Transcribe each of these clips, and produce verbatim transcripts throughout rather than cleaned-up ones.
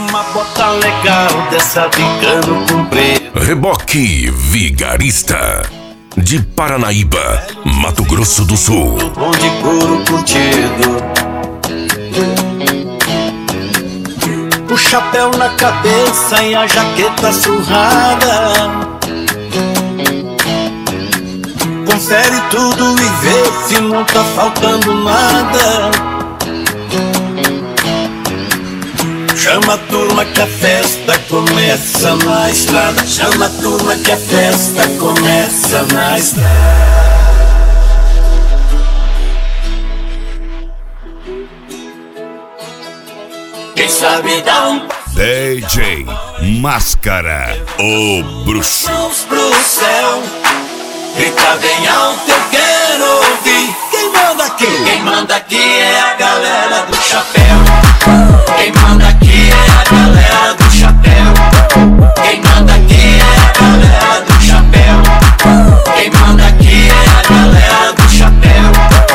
uma bota legal dessa de cano comprido. Reboque Vigarista, de Paranaíba, Mato Grosso do Sul. Bom de couro curtido, o chapéu na cabeça e a jaqueta surrada. Confere tudo e vê se não tá faltando nada. Chama a turma que a festa começa na estrada. Chama a turma que a festa começa na estrada. Quem sabe dá um D J Máscara, o bruxo. mãos pro céu, grita bem alto, eu quero ouvir. Quem manda aqui? Quem manda aqui é a galera do chapéu. Quem manda aqui é a galera do chapéu. Quem manda aqui é a galera do chapéu. Quem manda aqui é a galera do chapéu.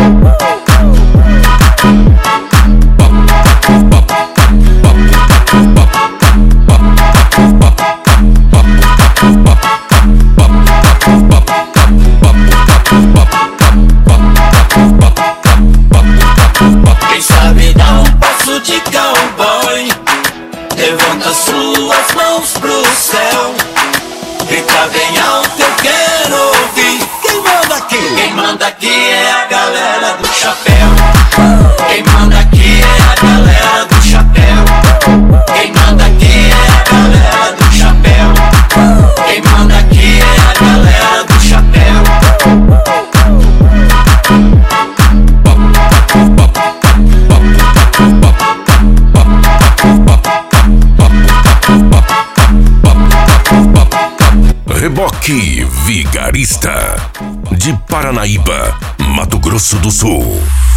Quem sabe dá um passo de cowboy, levanta suas mãos pro céu, grita bem alto, eu quero ouvir. Quem manda aqui? Quem manda aqui é a galera do chapéu. Quem manda aqui é a galera do chapéu. Quem manda aqui é a galera do chapéu. Quem manda aqui é a galera do chapéu. Reboque Vigarista, de Paranaíba, Mato Grosso do Sul.